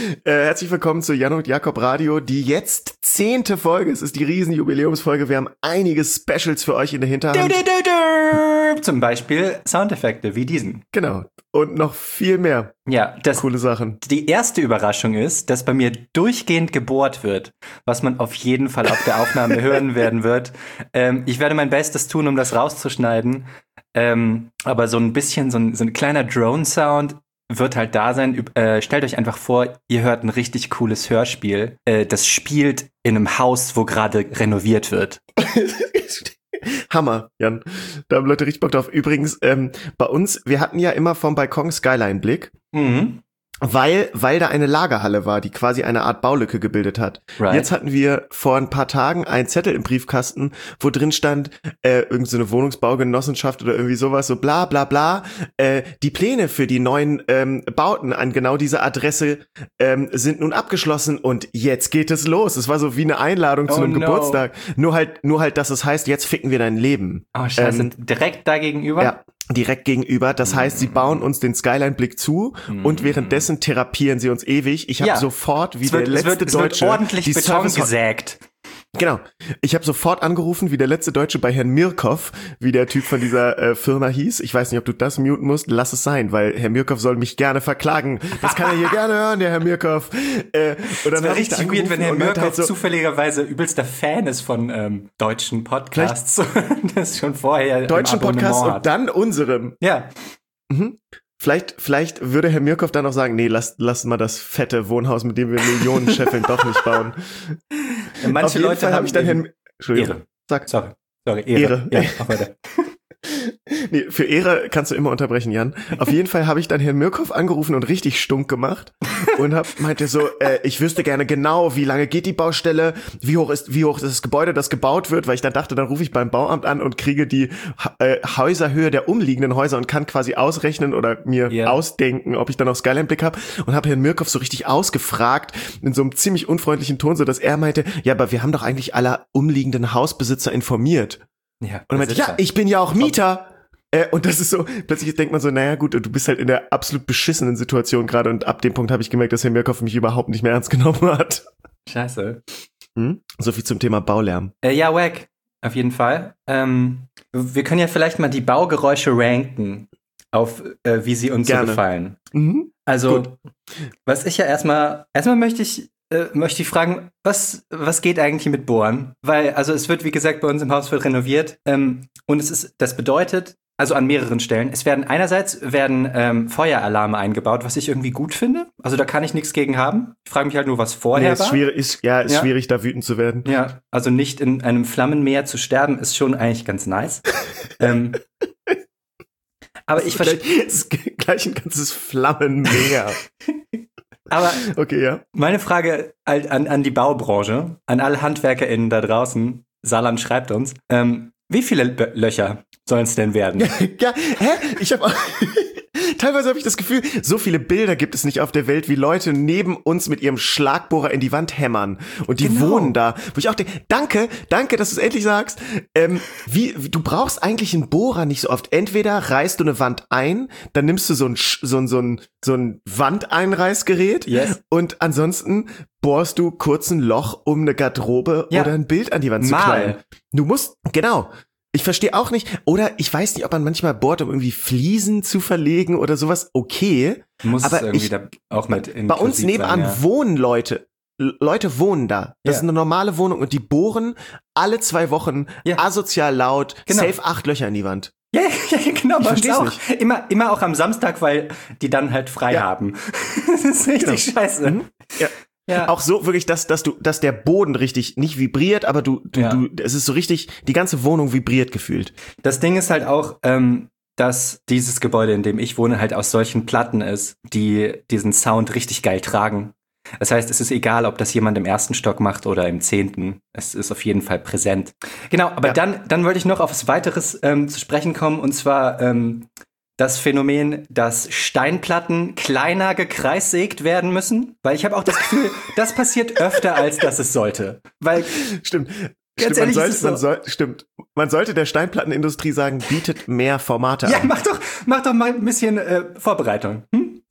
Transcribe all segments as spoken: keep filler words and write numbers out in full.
Äh, herzlich willkommen zu Jan und Jakob Radio, die jetzt zehnte Folge. Es ist die riesen Jubiläumsfolge. Wir haben einige Specials für euch in der Hinterhand. Du, du, du, du. Zum Beispiel Soundeffekte wie diesen. Genau. Und noch viel mehr. Ja, das, coole Sachen. Die erste Überraschung ist, dass bei mir durchgehend gebohrt wird, was man auf jeden Fall auf der Aufnahme hören werden wird. Ähm, ich werde mein Bestes tun, um das rauszuschneiden. Ähm, aber so ein bisschen, so ein, so ein kleiner Drone-Sound wird halt da sein. Äh, stellt euch einfach vor, ihr hört ein richtig cooles Hörspiel. Äh, das spielt in einem Haus, wo gerade renoviert wird. Hammer, Jan. Da haben Leute richtig Bock drauf. Übrigens, ähm, bei uns, wir hatten ja immer vom Balkon Skyline-Blick. Mhm. Weil, weil da eine Lagerhalle war, die quasi eine Art Baulücke gebildet hat. Right. Jetzt hatten wir vor ein paar Tagen einen Zettel im Briefkasten, wo drin stand, äh, irgend so eine Wohnungsbaugenossenschaft oder irgendwie sowas, so bla bla bla. Äh, die Pläne für die neuen ähm, Bauten an genau dieser Adresse ähm, sind nun abgeschlossen und jetzt geht es los. Es war so wie eine Einladung oh zu einem no. Geburtstag. Nur halt, nur halt, dass es heißt, jetzt ficken wir dein Leben. Oh scheiße, Ähm, direkt da gegenüber? Ja. Direkt gegenüber. Das heißt, sie bauen uns den Skyline-Blick zu mm. und währenddessen therapieren sie uns ewig. Ich habe ja. sofort, wie wird, der letzte es wird, es Deutsche... wird ordentlich die Beton Service- gesägt. Genau. Ich habe sofort angerufen, wie der letzte Deutsche bei Herrn Mirkov, wie der Typ von dieser äh, Firma hieß. Ich weiß nicht, ob du das muten musst. Lass es sein, weil Herr Mirkov soll mich gerne verklagen. Das kann er hier gerne hören, der Herr Mirkov. Äh, das wäre richtig weird, wenn Herr Mirkov halt so zufälligerweise übelster Fan ist von ähm, deutschen Podcasts. Das ist schon vorher deutschen Podcasts hat. Und dann unserem. Ja. Mhm. Vielleicht, vielleicht würde Herr Mirkov dann auch sagen, nee, lass, lass mal das fette Wohnhaus, mit dem wir Millionen scheffeln, doch nicht bauen. Ja, manche Auf jeden Leute Fall haben hab ich dann Herrn, Entschuldigung. Ehre. Sag. Sorry. Sorry, Ehre. Ehre. Ja, mach weiter. Nee, für Ehre kannst du immer unterbrechen, Jan. Auf jeden Fall habe ich dann Herrn Mirkov angerufen und richtig stunk gemacht und hab, meinte so, äh, ich wüsste gerne genau, wie lange geht die Baustelle, wie hoch ist, wie hoch ist das Gebäude, das gebaut wird, weil ich dann dachte, dann rufe ich beim Bauamt an und kriege die äh, Häuserhöhe der umliegenden Häuser und kann quasi ausrechnen oder mir yeah. ausdenken, ob ich dann auch Skyline-Blick habe und habe Herrn Mirkov so richtig ausgefragt in so einem ziemlich unfreundlichen Ton, so dass er meinte, ja, aber wir haben doch eigentlich alle umliegenden Hausbesitzer informiert. Ja, und er meinte, ja, ich bin ja auch Mieter. Äh, und das ist so, plötzlich denkt man so, naja gut, du bist halt in der absolut beschissenen Situation gerade und ab dem Punkt habe ich gemerkt, dass Herr Mirkov mich überhaupt nicht mehr ernst genommen hat. Scheiße. Hm? So viel zum Thema Baulärm. Äh, ja, wack. Auf jeden Fall. Ähm, wir können ja vielleicht mal die Baugeräusche ranken, auf äh, wie sie uns Gerne. so gefallen. Mhm. Also, Gut. was ich ja erstmal, erstmal möchte ich äh, möchte ich fragen, was, was geht eigentlich mit Bohren? Weil, also es wird, wie gesagt, bei uns im Haus wird renoviert ähm, und es ist, das bedeutet, also an mehreren Stellen, es werden einerseits werden ähm, Feueralarme eingebaut, was ich irgendwie gut finde. Also da kann ich nichts gegen haben. Ich frage mich halt nur, was vorher nee, ist war. Schwierig, ist, ja, ist ja. schwierig, da wütend zu werden. Ja, also nicht in einem Flammenmeer zu sterben, ist schon eigentlich ganz nice. ähm, aber ich verstehe. Es ist gleich ein ganzes Flammenmeer. Aber okay, ja. Meine Frage halt an, an die Baubranche, an alle HandwerkerInnen da draußen, Saarland schreibt uns, ähm, wie viele B- Löcher sollen es denn werden? Ja, hä? Ich habe teilweise habe ich das Gefühl, so viele Bilder gibt es nicht auf der Welt, wie Leute neben uns mit ihrem Schlagbohrer in die Wand hämmern. Und die Genau. wohnen da. Wo ich auch denke, danke, danke, dass du es endlich sagst. Ähm, wie, du brauchst eigentlich einen Bohrer nicht so oft. Entweder reißt du eine Wand ein, dann nimmst du so ein, so ein, so ein, so ein Wandeinreißgerät. Yes. Und ansonsten bohrst du kurz ein Loch, um eine Garderobe Ja. oder ein Bild an die Wand zu Mal. knallen. Du musst, genau. Ich verstehe auch nicht, oder ich weiß nicht, ob man manchmal bohrt, um irgendwie Fliesen zu verlegen oder sowas, okay. Muss aber es irgendwie ich, da auch mit inklusiv bei uns nebenan sein, ja. wohnen Leute. L- Leute wohnen da. Das Ja. ist eine normale Wohnung und die bohren alle zwei Wochen Ja. asozial laut, Genau. safe acht Löcher in die Wand. Ja, ja, genau, bei uns versteh's auch. nicht. Immer, immer auch am Samstag, weil die dann halt frei Ja. haben. Das ist richtig Genau. scheiße. Mhm. Ja. Ja. Auch so wirklich, dass, dass du, dass der Boden richtig nicht vibriert, aber du, du, Ja. du, es ist so richtig, die ganze Wohnung vibriert gefühlt. Das Ding ist halt auch, ähm, dass dieses Gebäude, in dem ich wohne, halt aus solchen Platten ist, die diesen Sound richtig geil tragen. Das heißt, es ist egal, ob das jemand im ersten Stock macht oder im zehnten. Es ist auf jeden Fall präsent. Genau, aber Ja. dann, dann wollte ich noch auf was weiteres ähm, zu sprechen kommen, und zwar ähm, das Phänomen, dass Steinplatten kleiner gekreissägt werden müssen. Weil ich habe auch das Gefühl, das passiert öfter, als dass es sollte. Weil Stimmt. Ganz Stimmt, ehrlich, man ist sollte, es so. man soll, stimmt. Man sollte der Steinplattenindustrie sagen, bietet mehr Formate Ja, an. mach doch, mach doch mal ein bisschen äh, Vorbereitung. Hm?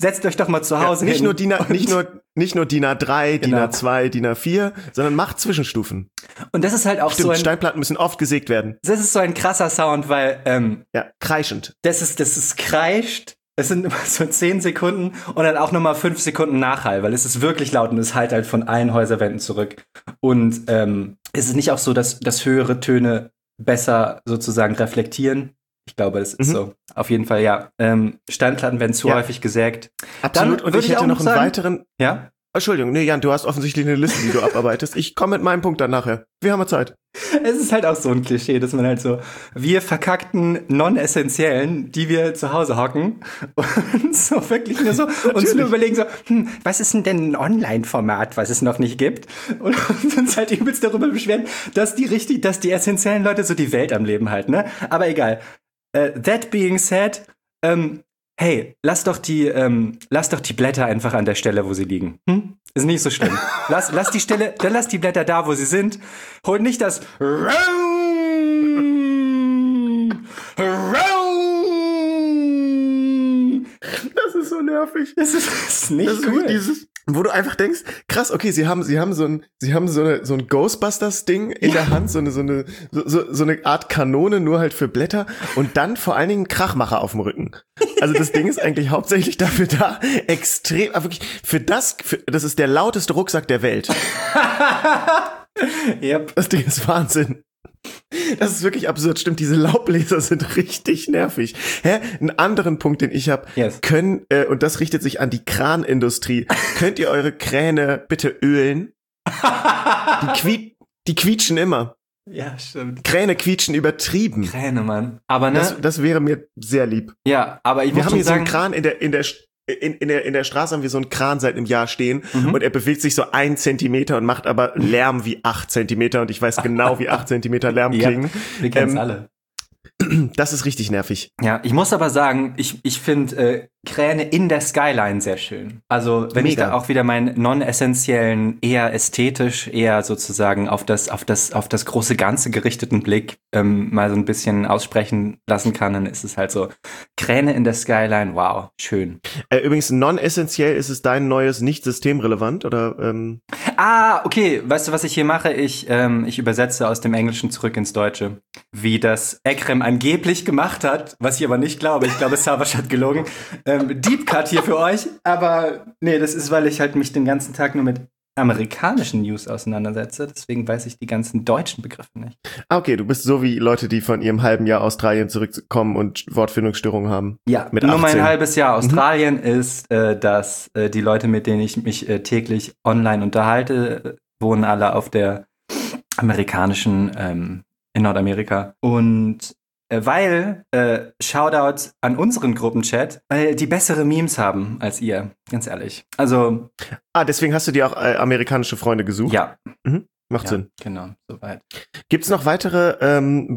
setzt euch doch mal zu Hause ja, nicht hin. Nur D I N A, nicht, nur, nicht nur D I N A drei, Genau. D I N A zwei, D I N A vier, sondern macht Zwischenstufen. Und das ist halt auch Stimmt, so ein, Steinplatten müssen oft gesägt werden. das ist so ein krasser Sound, weil ähm, Ja, kreischend. das ist, das ist kreischt. Es sind immer so zehn Sekunden und dann auch nochmal fünf Sekunden Nachhall, weil es ist wirklich laut und es hallt halt von allen Häuserwänden zurück. Und ähm, es ist nicht auch so, dass, dass höhere Töne besser sozusagen reflektieren. Ich glaube, das ist Mhm. so. Auf jeden Fall, ja. Ähm, Steinplatten werden zu Ja. häufig gesägt. Absolut. Dann Und würde ich ich hätte auch noch noch einen sagen- weiteren. Ja? Entschuldigung, nee, Jan, du hast offensichtlich eine Liste, die du abarbeitest. Ich komme mit meinem Punkt dann nachher. Wir haben ja Zeit. Es ist halt auch so ein Klischee, dass man halt so, wir verkackten Non-Essentiellen, die wir zu Hause hocken und so wirklich nur so uns nur überlegen so, hm, was ist denn denn ein Online-Format, was es noch nicht gibt? Und uns halt übelst darüber beschweren, dass die richtig, dass die essentiellen Leute so die Welt am Leben halten, ne? Aber egal. Uh, that being said, ähm, hey, lass doch die, ähm, lass doch die Blätter einfach an der Stelle, wo sie liegen. Hm? Ist nicht so schlimm. Lass, lass die Stelle, dann lass die Blätter da, wo sie sind. Hol nicht das Das ist so nervig. Das ist, das ist nicht Das ist cool. wirklich dieses, wo du einfach denkst, krass, okay, sie haben, sie haben so ein, sie haben so eine, so ein Ghostbusters-Ding in Ja. der Hand, so eine, so eine, so, so, so eine Art Kanone, nur halt für Blätter und dann vor allen Dingen Krachmacher auf dem Rücken. Also das Ding ist eigentlich hauptsächlich dafür da, extrem, aber wirklich, für das, für, das ist der lauteste Rucksack der Welt. Yep. Das Ding ist Wahnsinn. Das ist wirklich absurd. Stimmt, diese Laubbläser sind richtig nervig. Hä? Einen anderen Punkt, den ich habe, Yes. können, äh, und das richtet sich an die Kranindustrie, könnt ihr eure Kräne bitte ölen? Die, quiet, die quietschen immer. Ja, stimmt. Kräne quietschen übertrieben. Kräne, Mann. Aber ne? Das, das wäre mir sehr lieb. ja, aber ich Wir muss haben schon hier so einen sagen, Kran in der, in der, in, in der, in der Straße haben wir so einen Kran seit einem Jahr stehen Mhm. und er bewegt sich so ein Zentimeter und macht aber Lärm wie acht Zentimeter und ich weiß genau, wie acht Zentimeter Lärm Ja, klingen. wir kennen's ähm, alle. Das ist richtig nervig. Ja, ich muss aber sagen, ich, ich finde äh, Kräne in der Skyline sehr schön. Also wenn ich Mega. da auch wieder meinen non-essentiellen, eher ästhetisch, eher sozusagen auf das, auf das, auf das große Ganze gerichteten Blick ähm, mal so ein bisschen aussprechen lassen kann, dann ist es halt so, Kräne in der Skyline, wow, schön. Äh, übrigens, non-essentiell ist es dein neues nicht systemrelevant oder ähm, Ah, okay, weißt du, was ich hier mache? Ich, ähm, ich übersetze aus dem Englischen zurück ins Deutsche, wie das Ekrem angeblich gemacht hat, was ich aber nicht glaube. Ich glaube, Savas hat gelogen. Ähm, Deep Cut hier für euch, aber nee, das ist, weil ich halt mich den ganzen Tag nur mit amerikanischen News auseinandersetze, deswegen weiß ich die ganzen deutschen Begriffe nicht. ah, okay, du bist so wie Leute, die von ihrem halben Jahr Australien zurückkommen und Wortfindungsstörungen haben. Ja, Mit nur achtzehn. mein halbes Jahr Australien ist, äh, dass äh, die Leute, mit denen ich mich äh, täglich online unterhalte, äh, wohnen alle auf der amerikanischen, ähm, in Nordamerika. Und äh, weil, äh, Shoutout an unseren Gruppenchat, weil die bessere Memes haben als ihr, ganz ehrlich. Also, Ah, deswegen hast du dir auch äh, amerikanische Freunde gesucht? ja. Macht ja, Sinn. genau, soweit. Gibt's noch weitere ähm,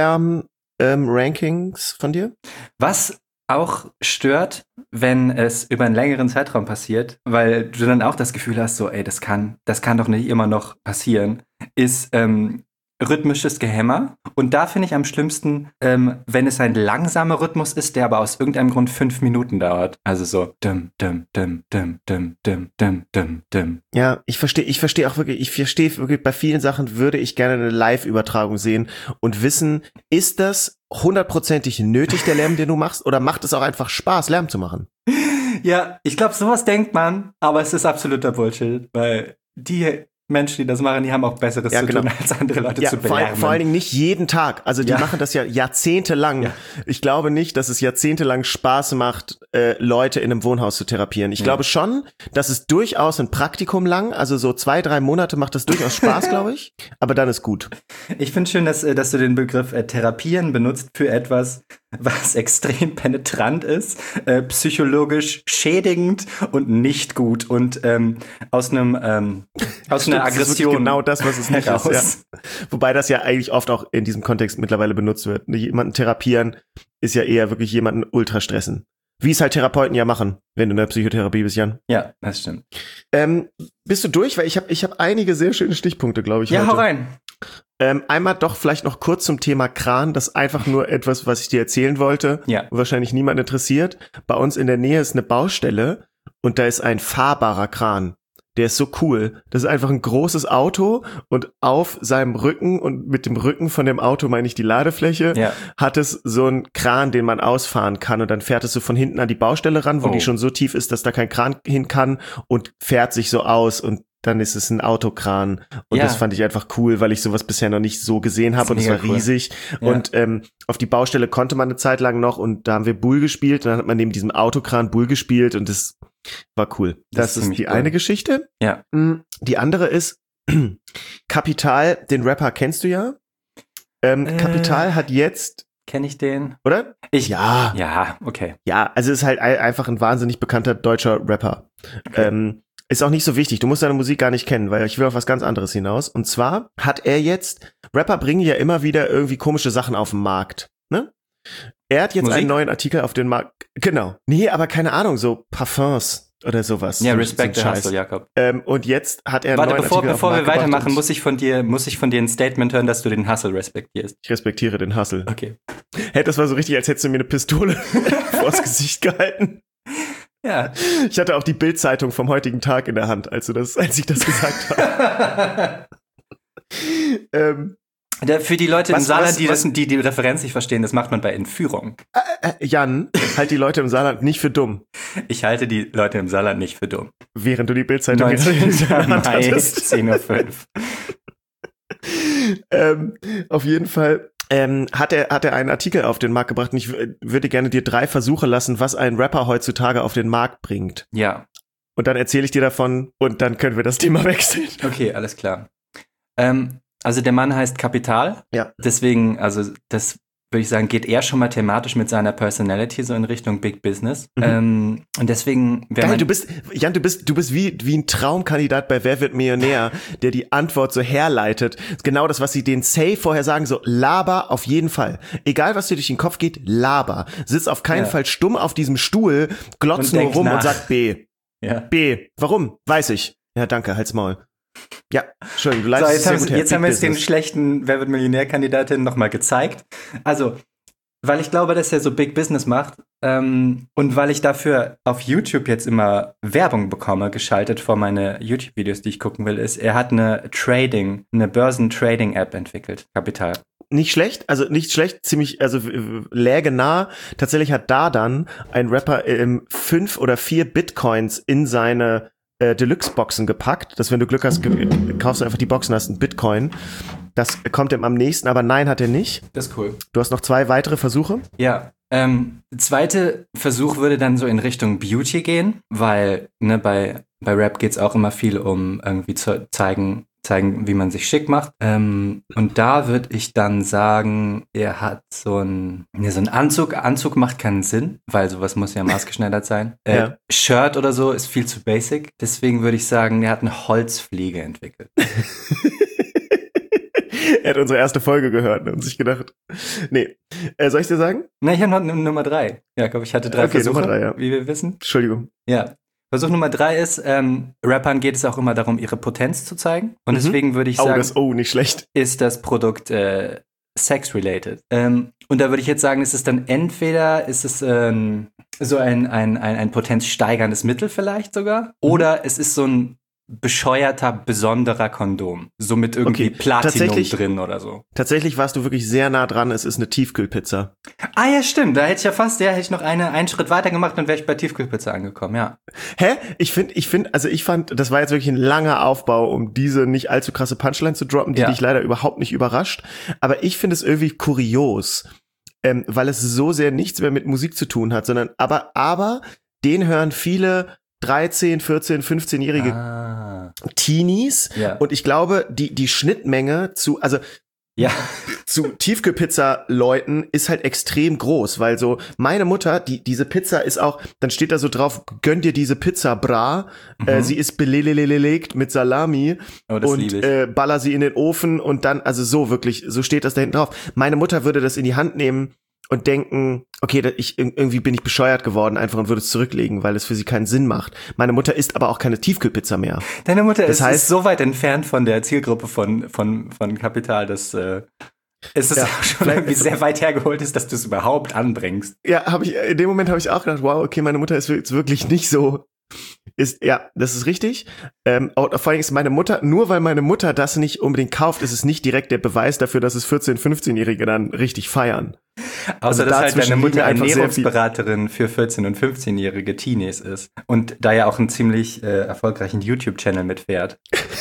Baulärm-Rankings von dir? Was auch stört, wenn es über einen längeren Zeitraum passiert, weil du dann auch das Gefühl hast, so, ey, das kann, das kann doch nicht immer noch passieren, ist ähm, rhythmisches Gehämmer. Und da finde ich am schlimmsten, ähm, wenn es ein langsamer Rhythmus ist, der aber aus irgendeinem Grund fünf Minuten dauert. Also so, dim, dim, dim, dim, dim, dim, dim, dim, dim. Ja, ich verstehe, ich verstehe auch wirklich, ich verstehe wirklich, bei vielen Sachen würde ich gerne eine Live-Übertragung sehen und wissen, ist das hundertprozentig nötig, der Lärm, den du machst, oder macht es auch einfach Spaß, Lärm zu machen? Ja, ich glaube, sowas denkt man, aber es ist absoluter Bullshit, weil die Menschen, die das machen, die haben auch Besseres Ja, zu genau. tun, als andere Leute Ja, zu vor, belärmen. vor allen Dingen nicht jeden Tag. Also die Ja. machen das ja jahrzehntelang. Ja. Ich glaube nicht, dass es jahrzehntelang Spaß macht, äh, Leute in einem Wohnhaus zu therapieren. Ich Ja. glaube schon, dass es durchaus ein Praktikum lang, also so zwei, drei Monate macht das durchaus Spaß, glaube ich. Aber dann ist gut. Ich finde schön, dass, äh, dass du den Begriff äh, Therapieren benutzt für etwas, was extrem penetrant ist, äh, psychologisch schädigend und nicht gut und ähm, aus einem ähm, aus einer Stimmt, das ist wirklich Aggression genau das, was es nicht heraus. ist. Ja. Wobei das ja eigentlich oft auch in diesem Kontext mittlerweile benutzt wird. Jemanden therapieren ist ja eher wirklich jemanden ultra stressen. Wie es halt Therapeuten ja machen, wenn du in der Psychotherapie bist, Jan. Ja, das stimmt. Ähm, bist du durch? Weil ich habe ich hab einige sehr schöne Stichpunkte, glaube ich. Ja, heute. hau rein. Ähm, einmal doch vielleicht noch kurz zum Thema Kran. Das ist einfach nur etwas, was ich dir erzählen wollte. Ja. Wahrscheinlich niemand interessiert. Bei uns in der Nähe ist eine Baustelle und da ist ein fahrbarer Kran. Der ist so cool. Das ist einfach ein großes Auto und auf seinem Rücken und mit dem Rücken von dem Auto, meine ich die Ladefläche, Ja. hat es so einen Kran, den man ausfahren kann und dann fährt es so von hinten an die Baustelle ran, wo Oh. die schon so tief ist, dass da kein Kran hin kann und fährt sich so aus und dann ist es ein Autokran und Ja. das fand ich einfach cool, weil ich sowas bisher noch nicht so gesehen habe und es mega war cool. riesig Ja. und ähm, auf die Baustelle konnte man eine Zeit lang noch und da haben wir Bull gespielt und dann hat man neben diesem Autokran Bull gespielt und das war cool. Das Das, ist ist ziemlich die cool. eine Geschichte. Ja. Mm, Die andere ist Kapital, den Rapper kennst du ja. Ähm, Äh. Kapital hat jetzt, Kenne ich den? oder? Ich. Ja, Ja, okay. ja, also ist halt ein- einfach ein wahnsinnig bekannter deutscher Rapper. Okay. Ähm, ist auch nicht so wichtig. Du musst seine Musik gar nicht kennen, weil ich will auf was ganz anderes hinaus. Und zwar hat er jetzt, Rapper bringen ja immer wieder irgendwie komische Sachen auf den Markt, ne? Er hat jetzt Musik? einen neuen Artikel auf den Markt. Genau. Nee, aber keine Ahnung, so Parfums oder sowas. Ja, So- Respekt, so der ein Scheiß. Hustle, Jakob. Ähm, und jetzt hat er einen Warte, neuen bevor, Artikel bevor auf wir den Markt gebracht weitermachen, und muss ich von dir, muss ich von dir ein Statement hören, dass du den Hustle respektierst. ich respektiere den Hustle. Okay. Hey, das war so richtig, als hättest du mir eine Pistole vors Gesicht gehalten. Ja. Ich hatte auch die Bild-Zeitung vom heutigen Tag in der Hand, als du das, als ich das gesagt habe. ähm, Der, für die Leute im Was- Saarland, was- die, was- das, die die Referenz nicht verstehen, das macht man bei Entführung. äh, Jan, halt die Leute im Saarland nicht für dumm, Ich halte die Leute im Saarland nicht für dumm. während du die Bild-Zeitung in neunzehnter der Hand Mai, hattest. zehn Uhr fünf. ähm, auf jeden Fall ähm, hat er hat er einen Artikel auf den Markt gebracht und ich w- würde gerne dir drei Versuche lassen, was ein Rapper heutzutage auf den Markt bringt. Ja, Und dann erzähle ich dir davon und dann können wir das Thema wechseln. okay, alles klar. Ähm, also der Mann heißt Kapital. Ja. Deswegen, also das würde ich sagen, geht er schon mal thematisch mit seiner Personality so in Richtung Big Business. Mhm. Ähm, und deswegen wäre Geil, mein du bist, Jan, du bist, du bist wie, wie ein Traumkandidat bei Wer wird Millionär, der die Antwort so herleitet. Genau das, was sie den Safe vorher sagen, so laber auf jeden Fall. Egal, was dir durch den Kopf geht, laber. Sitz auf keinen Ja. Fall stumm auf diesem Stuhl, glotz Und nur denk rum nach. und sag B. ja. B. Warum? Weiß ich. Ja, danke, halt's Maul. Ja, Entschuldigung, du So, leitest es jetzt sehr haben, gut sie- her. jetzt haben wir Big jetzt den Business. schlechten Wer wird Millionär-Kandidatin nochmal gezeigt. Also, weil ich glaube, dass er so Big Business macht ähm, und weil ich dafür auf YouTube jetzt immer Werbung bekomme, geschaltet vor meine YouTube-Videos, die ich gucken will, ist, er hat eine Trading, eine Börsen-Trading-App entwickelt, Kapital. Nicht schlecht, also nicht schlecht, ziemlich, also äh, läge nah. Tatsächlich hat da dann ein Rapper ähm, fünf oder vier Bitcoins in seine äh, Deluxe-Boxen gepackt, dass wenn du Glück hast, ge- kaufst du einfach die Boxen, hast einen Bitcoin. Das kommt ihm am nächsten, aber nein, hat er nicht. Das ist cool. Du hast noch zwei weitere Versuche. Ja, ähm, zweite Versuch würde dann so in Richtung Beauty gehen, weil ne, bei, bei Rap geht es auch immer viel um irgendwie zu zeigen, zeigen, wie man sich schick macht. Ähm, und da würde ich dann sagen, er hat so ein, ne, so ein Anzug. Anzug macht keinen Sinn, weil sowas muss ja maßgeschneidert sein. Äh, Ja. Shirt oder so ist viel zu basic. Deswegen würde ich sagen, er hat eine Holzfliege entwickelt. Er hat unsere erste Folge gehört und sich gedacht, nee. Äh, soll ich dir sagen? Na, ich habe noch N- Nummer drei. Jakob, ich hatte drei Okay, Versuche, Nummer drei, ja. wie wir wissen. Entschuldigung. Ja. Versuch Nummer drei ist, ähm, Rappern geht es auch immer darum, ihre Potenz zu zeigen. Und Mhm. deswegen würde ich Oh, sagen, das, oh, nicht schlecht. ist das Produkt äh, sex-related. Ähm, und da würde ich jetzt sagen, ist es dann entweder, ist es ähm, so ein, ein, ein, ein potenzsteigerndes Mittel vielleicht sogar, oder es ist so ein bescheuerter, besonderer Kondom. So mit irgendwie Okay, Platinum tatsächlich- drin oder so. Tatsächlich warst du wirklich sehr nah dran, es ist eine Tiefkühlpizza. Ah ja, stimmt. Da hätte ich ja fast, ja, hätte ich noch eine, einen Schritt weiter gemacht und wäre ich bei Tiefkühlpizza angekommen, ja. Hä? Ich finde, ich finde, also ich fand, das war jetzt wirklich ein langer Aufbau, um diese nicht allzu krasse Punchline zu droppen, die Ja. dich leider überhaupt nicht überrascht. Aber ich finde es irgendwie kurios, ähm, weil es so sehr nichts mehr mit Musik zu tun hat, sondern, aber, aber, den hören viele dreizehn, vierzehn, fünfzehnjährige Ah. Teenies. Ja. Und ich glaube, die, die Schnittmenge zu, also, Ja. zu Tiefkühlpizza-Leuten ist halt extrem groß, weil so meine Mutter, die diese Pizza ist auch, dann steht da so drauf, gönn dir diese Pizza, bra. Mhm. Äh, sie ist belelelelegt mit Salami Oh, das und liebe ich. äh, baller sie in den Ofen und dann, also so wirklich, so steht das da hinten drauf. Meine Mutter würde das in die Hand nehmen und denken, okay, da- ich irgendwie bin ich bescheuert geworden einfach und würde es zurücklegen, weil es für sie keinen Sinn macht. Meine Mutter isst aber auch keine Tiefkühlpizza mehr. Deine Mutter Das ist, heißt- ist so weit entfernt von der Zielgruppe von, von, von Kapital, dass äh, es ist Ja, auch schon vielleicht- irgendwie sehr weit hergeholt ist, dass du es überhaupt anbringst. Ja, habe ich in dem Moment habe ich auch gedacht, wow, okay, meine Mutter ist jetzt wirklich nicht so ist ja, das ist richtig. Ähm, auch, vor allem ist meine Mutter, nur weil meine Mutter das nicht unbedingt kauft, ist es nicht direkt der Beweis dafür, dass es vierzehn-, fünfzehnjährige dann richtig feiern. Außer Also dass halt dazwischen deine Mutter liegen einfach sehr viel- Ernährungsberaterin für vierzehn- und fünfzehnjährige Teenies ist und da ja auch einen ziemlich äh, erfolgreichen YouTube-Channel mitfährt.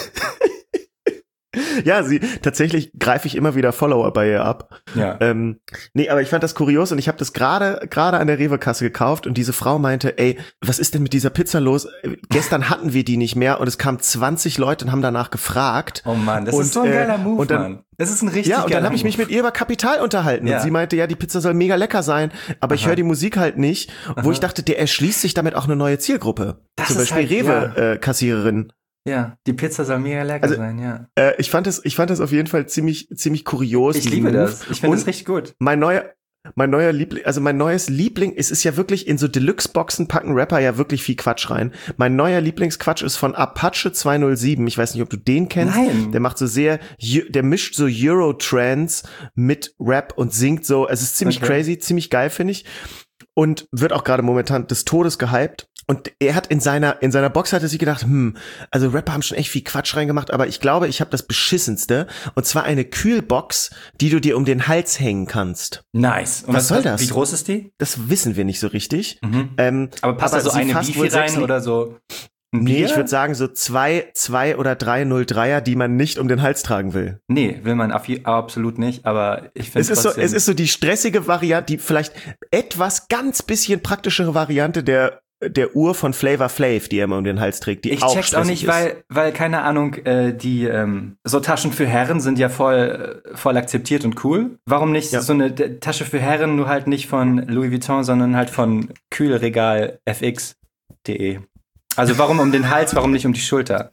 Ja, sie tatsächlich greife ich immer wieder Follower bei ihr ab. Ja. Ähm, nee, aber ich fand das kurios und ich habe das gerade gerade an der Rewe-Kasse gekauft und diese Frau meinte, ey, was ist denn mit dieser Pizza los? Äh, Gestern hatten wir die nicht mehr und es kamen zwanzig Leute und haben danach gefragt. Oh Mann, das Und, ist so ein äh, geiler Move, und dann- Mann. Das ist ein richtig Ja, und geiler dann habe ich mich Move. mit ihr über Kapital unterhalten Ja. und sie meinte, ja, die Pizza soll mega lecker sein, aber ich Aha. höre die Musik halt nicht, wo Aha. ich dachte, der erschließt sich damit auch eine neue Zielgruppe. Das Zum ist Beispiel halt- Rewe-Kassiererin. Ja, die Pizza soll mega lecker Also, sein, ja. Äh, ich fand das, ich fand das auf jeden Fall ziemlich, ziemlich kurios. Ich diesen liebe Move. das. Ich finde Und das richtig gut. Mein neuer, mein neuer Liebling, also mein neues Liebling, es ist ja wirklich in so Deluxe-Boxen packen Rapper ja wirklich viel Quatsch rein. Mein neuer Lieblingsquatsch ist von Apache zweihundertsieben. Ich weiß nicht, ob du den kennst. Nein. Der macht so sehr, der mischt so Euro-Trance mit Rap und singt so. Es ist ziemlich Okay. crazy, ziemlich geil, finde ich. Und wird auch gerade momentan des Todes gehypt. Und er hat in seiner, in seiner Box hatte sich gedacht, hm, also Rapper haben schon echt viel Quatsch reingemacht, aber ich glaube, ich habe das Beschissenste. Und zwar eine Kühlbox, die du dir um den Hals hängen kannst. Nice. Und Was soll das? Wie groß ist die? Das wissen wir nicht so richtig. Mhm. Ähm, Aber passt da so sie eine fasst Beefy wohl sechs rein Li- oder so ein Nee, Bier? ich würde sagen so zwei, zwei oder drei null dreier, die man nicht um den Hals tragen will. Nee, will man auf, absolut nicht, aber ich finde Es ist so, es ist so die stressige Variante, die vielleicht etwas ganz bisschen praktischere Variante der der Uhr von Flavor Flav, die er immer um den Hals trägt, die Ich auch check's auch stressig nicht, ist. weil, weil, keine Ahnung, äh, die ähm, so Taschen für Herren sind ja voll, äh, voll akzeptiert und cool. Warum nicht Ja. so eine D- Tasche für Herren, nur halt nicht von Louis Vuitton, sondern halt von Kühlregal f x punkt de. Also warum um den Hals, warum nicht um die Schulter?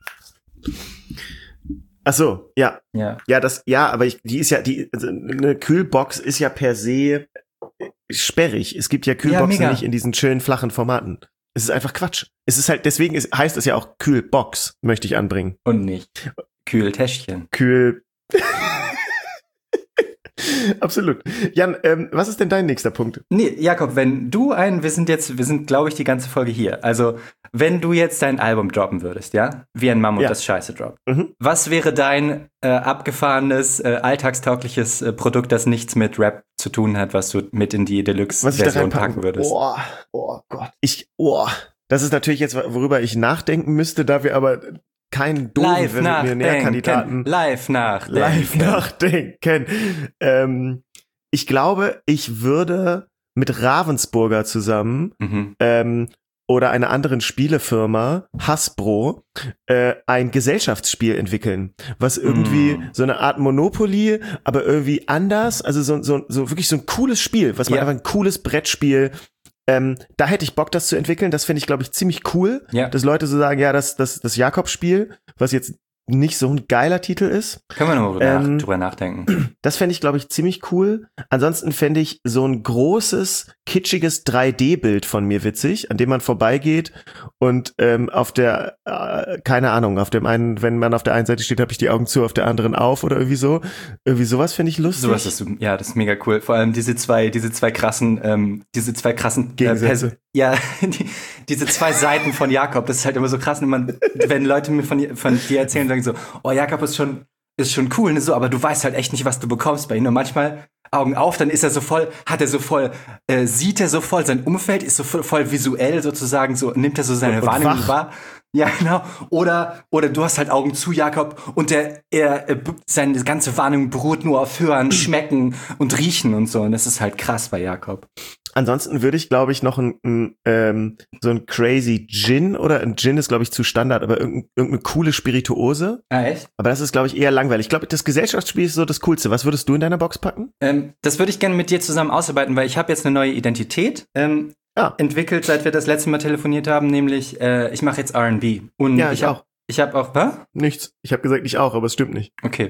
Ach so, ja. Ja. Ja, das, ja, aber ich, die ist ja, die, also eine Kühlbox ist ja per se sperrig. Es gibt ja Kühlboxen mega. nicht in diesen schönen flachen Formaten. Es ist einfach Quatsch. Es ist halt, deswegen ist, heißt es ja auch Kühlbox, möchte ich anbringen. Und nicht Kühltäschchen. Kühl. Absolut. Jan, ähm, was ist denn dein nächster Punkt? Nee, Jakob, wenn du ein, wir sind jetzt, wir sind, glaube ich, die ganze Folge hier. Also, wenn du jetzt dein Album droppen würdest, ja? Wie ein Mammut Ja. das Scheiße droppt. Mhm. Was wäre dein äh, abgefahrenes, äh, alltagstaugliches äh, Produkt, das nichts mit Rap zu tun hat, was du mit in die Was ich da Deluxe-Version reinpacken packen würdest? Oh, oh Gott. Ich, oh. Das ist natürlich jetzt, worüber ich nachdenken müsste, da wir aber keinen Live doofen nachdenken. Millionärkandidaten Live nachdenken. live nachdenken. Ähm, ich glaube, ich würde mit Ravensburger zusammen Mhm. ähm, oder einer anderen Spielefirma, Hasbro, äh, ein Gesellschaftsspiel entwickeln, was irgendwie Mm. so eine Art Monopoly, aber irgendwie anders, also so, so, so wirklich so ein cooles Spiel, was man Ja. einfach ein cooles Brettspiel, ähm, da hätte ich Bock, das zu entwickeln, das fände ich, glaube ich, ziemlich cool, Ja. dass Leute so sagen, ja, das, das, das Jakob-Spiel, was jetzt nicht so ein geiler Titel ist, Können wir nochmal Ähm, nach, drüber nachdenken. das fände ich, glaube ich, ziemlich cool. Ansonsten fände ich so ein großes, kitschiges drei D-Bild von mir witzig, an dem man vorbeigeht und ähm, auf der, äh, keine Ahnung, auf dem einen, wenn man auf der einen Seite steht, habe ich die Augen zu, auf der anderen auf oder irgendwie so. Irgendwie sowas finde ich lustig. Sowas ist, ja, das ist mega cool. Vor allem diese zwei, diese zwei krassen, ähm, diese zwei krassen äh, Gegensätze. Pers- ja, die, diese zwei Seiten von Jakob, das ist halt immer so krass, wenn man, wenn Leute mir von, von dir erzählen, sagen so, oh, Jakob ist schon, ist schon cool, ne, so, aber du weißt halt echt nicht, was du bekommst bei ihm. Und manchmal Augen auf, dann ist er so voll, hat er so voll, äh, sieht er so voll, sein Umfeld ist so voll, voll visuell sozusagen, so nimmt er so seine Und- und Wahrnehmung wach. wahr. Ja, genau. Oder, oder du hast halt Augen zu, Jakob, und der, er, äh, b- seine ganze Wahrnehmung beruht nur auf Hören, Schmecken und Riechen und so. Und das ist halt krass bei Jakob. Ansonsten würde ich, glaube ich, noch ein, ein ähm, so ein crazy Gin oder ein Gin ist, glaube ich, zu Standard, aber irgendein, irgendeine coole Spirituose. Ah, echt? Aber das ist, glaube ich, eher langweilig. Ich glaube, das Gesellschaftsspiel ist so das Coolste. Was würdest du in deiner Box packen? Ähm, das würde ich gerne mit dir zusammen ausarbeiten, weil ich habe jetzt eine neue Identität ähm, Ah. entwickelt, seit wir das letzte Mal telefoniert haben, nämlich äh, ich mache jetzt R and B. Und Ja, ich ich habe auch. ich habe auch, hä? Nichts. Ich habe gesagt, ich auch, aber es stimmt nicht. Okay.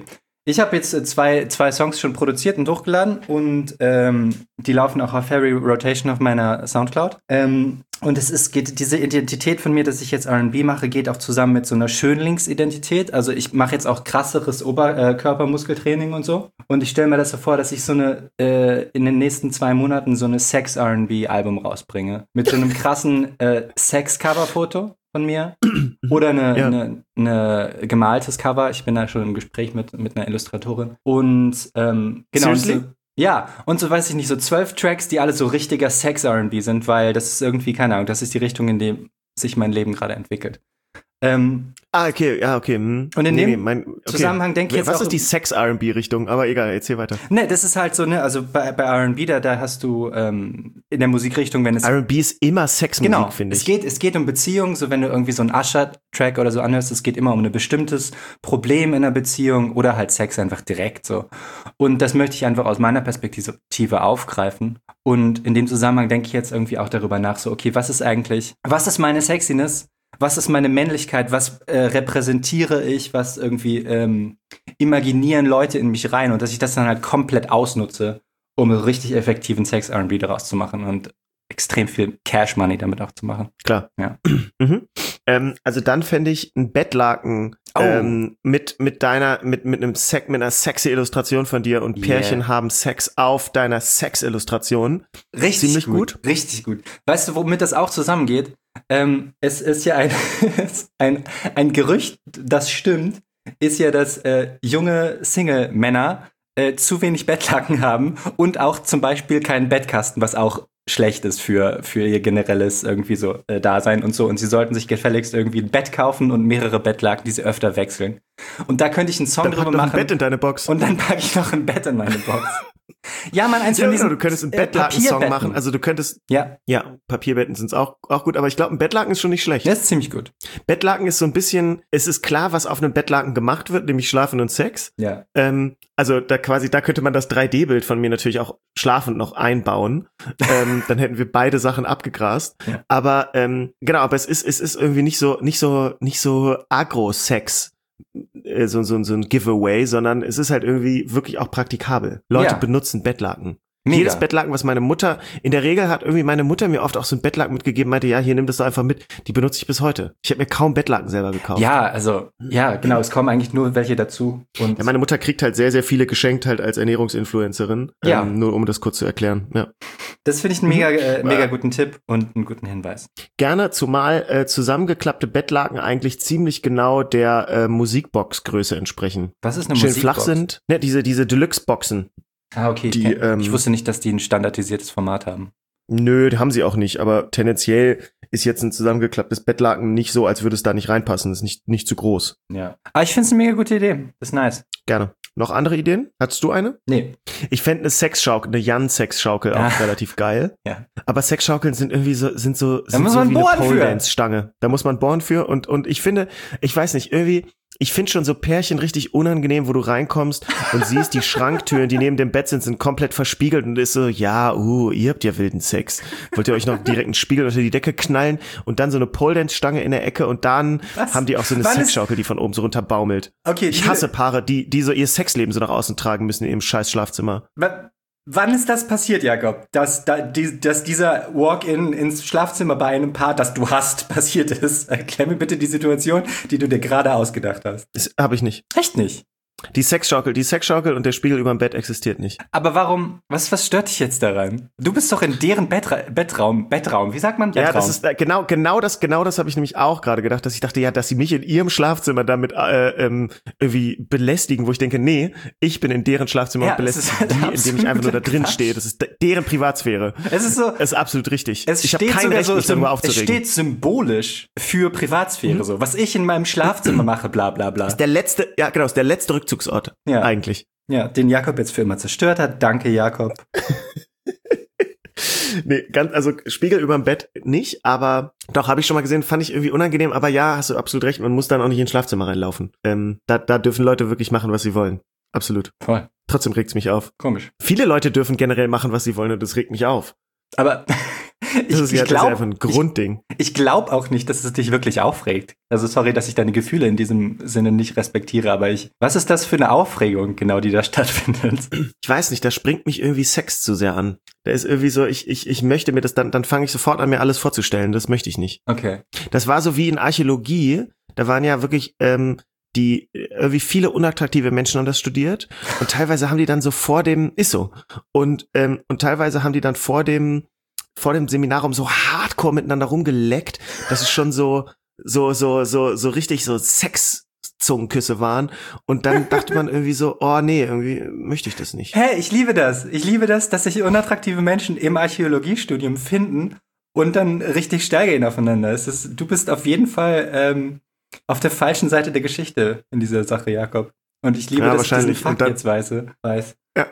Ich habe jetzt zwei, zwei Songs schon produziert und hochgeladen und ähm, die laufen auch auf Heavy Rotation auf meiner Soundcloud. Ähm, und es ist, geht, diese Identität von mir, dass ich jetzt R and B mache, geht auch zusammen mit so einer Schönlingsidentität. Also ich mache jetzt auch krasseres Oberkörpermuskeltraining und so. Und ich stelle mir das so vor, dass ich so eine äh, in den nächsten zwei Monaten so eine Sex-R and B-Album rausbringe. Mit so einem krassen äh, Sex-Cover-Foto von mir oder eine, Ja. eine, eine gemaltes Cover. Ich bin da schon im Gespräch mit, mit einer Illustratorin. Und ähm, genau. Und Seriously? so, ja, und so weiß ich nicht, so zwölf Tracks, die alle so richtiger Sex-R and B sind, weil das ist irgendwie, keine Ahnung, das ist die Richtung, in der sich mein Leben gerade entwickelt. Ähm, Ah, okay, ja, okay. Hm. Und in Nee, dem nee, mein, okay. Zusammenhang denke ich jetzt Was auch- ist die Sex-R and B-Richtung? Aber egal, erzähl weiter. ne, das ist halt so, ne, also bei, bei R and B, da, da hast du ähm, in der Musikrichtung, wenn es R and B ist immer Sexmusik, Genau, finde es ich. geht, es geht um Beziehungen, so wenn du irgendwie so einen Usher-Track oder so anhörst, es geht immer um ein bestimmtes Problem in einer Beziehung oder halt Sex einfach direkt so. Und das möchte ich einfach aus meiner Perspektive aufgreifen. Und in dem Zusammenhang denke ich jetzt irgendwie auch darüber nach, so, okay, was ist eigentlich, was ist meine Sexiness? Was ist meine Männlichkeit? Was äh, repräsentiere ich? Was irgendwie ähm, imaginieren Leute in mich rein? Und dass ich das dann halt komplett ausnutze, um richtig effektiven Sex-R and B daraus zu machen und extrem viel Cash-Money damit auch zu machen. Klar. Ja. Mhm. Ähm, also dann fände ich ein Bettlaken Oh. ähm, mit mit deiner mit mit einem Sex mit einer sexy Illustration von dir und Yeah. Pärchen haben Sex auf deiner Sex-Illustration. Richtig Ziemlich gut. Richtig gut. Weißt du, womit das auch zusammengeht? Ähm, es ist ja ein, ein, ein Gerücht, das stimmt, ist ja, dass äh, junge Single-Männer äh, zu wenig Bettlaken haben und auch zum Beispiel keinen Bettkasten, was auch schlecht ist für, für ihr generelles irgendwie so äh, Dasein und so. Und sie sollten sich gefälligst irgendwie ein Bett kaufen und mehrere Bettlaken, die sie öfter wechseln. Und da könnte ich einen Song Dann pack drüber doch ein machen. Bett in deine Box. Und dann packe ich noch ein Bett in meine Box. Ja, man, eins Ja, von genau, diesen du könntest einen äh, Bettlaken-Song Papierbetten. machen. Also du könntest, Ja, ja, Papierbetten sind auch auch gut, aber ich glaube, ein Bettlaken ist schon nicht schlecht. das ist ziemlich gut. Bettlaken ist so ein bisschen, es ist klar, was auf einem Bettlaken gemacht wird, nämlich Schlafen und Sex. Ja. Ähm, also da quasi, da könnte man das drei D-Bild von mir natürlich auch schlafend noch einbauen. ähm, dann hätten wir beide Sachen abgegrast. Ja. Aber ähm, genau, aber es ist, es ist irgendwie nicht so, nicht so, nicht so Agro-Sex. äh, So, so, so ein Giveaway, sondern es ist halt irgendwie wirklich auch praktikabel. Leute Ja. benutzen Bettlaken. Mega. Jedes Bettlaken, was meine Mutter, in der Regel hat irgendwie meine Mutter mir oft auch so ein Bettlaken mitgegeben, meinte, ja, hier, nimm das doch einfach mit. Die benutze ich bis heute. Ich habe mir kaum Bettlaken selber gekauft. Ja, also, ja, genau, es kommen eigentlich nur welche dazu. Und Ja, meine Mutter kriegt halt sehr, sehr viele geschenkt halt als Ernährungsinfluencerin. Ja. Ähm, nur um das kurz zu erklären. Ja. das finde ich einen mega, äh, mega guten Tipp und einen guten Hinweis. Gerne, zumal äh, zusammengeklappte Bettlaken eigentlich ziemlich genau der äh, Musikbox-Größe entsprechen. Was ist eine Schön Musikbox? flach sind. Ne, diese, diese Deluxe-Boxen. Ah, okay. Die, ich, kenn, ähm, ich wusste nicht, dass die ein standardisiertes Format haben. Nö, die haben sie auch nicht, aber tendenziell ist jetzt ein zusammengeklapptes Bettlaken nicht so, als würde es da nicht reinpassen. Das ist nicht, nicht zu groß. Ja. Aber ich finde es eine mega gute Idee. Das ist nice. Gerne. Noch andere Ideen? Hattest du eine? Nee. Ich fände eine Sexschaukel, eine Jan-Sexschaukel Ah. auch relativ geil. Ja. Aber Sexschaukeln sind irgendwie so, sind so, sind muss so man wie eine bohren für. Pole-Dance-Stange. Da muss man bohren für und, und ich finde, ich weiß nicht, irgendwie, ich finde schon so Pärchen richtig unangenehm, wo du reinkommst und siehst, die Schranktüren, die neben dem Bett sind, sind komplett verspiegelt und ist so, ja, uh, ihr habt ja wilden Sex. Wollt ihr euch noch direkt einen Spiegel unter die Decke knallen und dann so eine Pole-Dance-Stange in der Ecke und dann Was? haben die auch so eine Wann ist- Sexschaukel, die von oben so runter baumelt. Okay, Ich diese- hasse Paare, die, die so ihr Sexleben so nach außen tragen müssen in ihrem scheiß Schlafzimmer. W- Wann ist das passiert, Jakob? Dass, da, die, dass dieser Walk-in ins Schlafzimmer bei einem Paar, das du hast, passiert ist? Erklär mir bitte die Situation, die du dir gerade ausgedacht hast. Das habe ich nicht. Echt nicht? Die Sexschaukel, die Sexschaukel und der Spiegel überm Bett existiert nicht. Aber warum, was, was stört dich jetzt daran? Du bist doch in deren Bettra Bettraum, Bettraum, wie sagt man Bettraum? Ja, das ist äh, genau, genau das, genau das habe ich nämlich auch gerade gedacht, dass ich dachte, ja, dass sie mich in ihrem Schlafzimmer damit äh, ähm, irgendwie belästigen, wo ich denke, nee, ich bin in deren Schlafzimmer Ja, und es ist belästige halt die, indem ich einfach nur da absoluter drin Quatsch. stehe. Das ist de- deren Privatsphäre. Es ist so, Das ist absolut richtig. es ich habe steht kein sogar Recht, so, mich darüber es aufzuregen. steht symbolisch für Privatsphäre, so. Was ich in meinem Schlafzimmer mache, bla, bla, bla. Der letzte, ja genau, ist der letzte Rückzugsort Ja. eigentlich. Ja, den Jakob jetzt für immer zerstört hat. Danke, Jakob. Nee, ganz, also Spiegel überm Bett nicht, aber doch, habe ich schon mal gesehen, fand ich irgendwie unangenehm, aber ja, hast du absolut recht, man muss dann auch nicht ins Schlafzimmer reinlaufen. Ähm, da, da dürfen Leute wirklich machen, was sie wollen. Absolut. Voll. Trotzdem regt's mich auf. Komisch. Viele Leute dürfen generell machen, was sie wollen und das regt mich auf. Aber Das ist, ich, ja, ich glaub, das ist ja einfach ein Grundding. Ich, ich glaube auch nicht, dass es dich wirklich aufregt. Also sorry, dass ich deine Gefühle in diesem Sinne nicht respektiere, aber ich, was ist das für eine Aufregung genau, die da stattfindet? Ich weiß nicht, da springt mich irgendwie Sex zu sehr an. Da ist irgendwie so, ich, ich, ich möchte mir das, dann, dann fange ich sofort an, mir alles vorzustellen. Das möchte ich nicht. Okay. Das war so wie in Archäologie, da waren ja wirklich, ähm, die irgendwie viele unattraktive Menschen haben das studiert und teilweise haben die dann so vor dem, ist so, und ähm, und teilweise haben die dann vor dem vor dem Seminarraum so hardcore miteinander rumgeleckt, dass es schon so so so so so richtig so Sex-Zungenküsse waren und dann dachte man irgendwie so, oh nee, irgendwie möchte ich das nicht. Hä, hey, ich liebe das. Ich liebe das, dass sich unattraktive Menschen im Archäologiestudium finden und dann richtig steil gehen aufeinander. Es ist, du bist auf jeden Fall ähm, auf der falschen Seite der Geschichte in dieser Sache, Jakob. Und ich liebe, ja, dass ich diesen Fakt dann, jetzt weiß. weiß. Ja.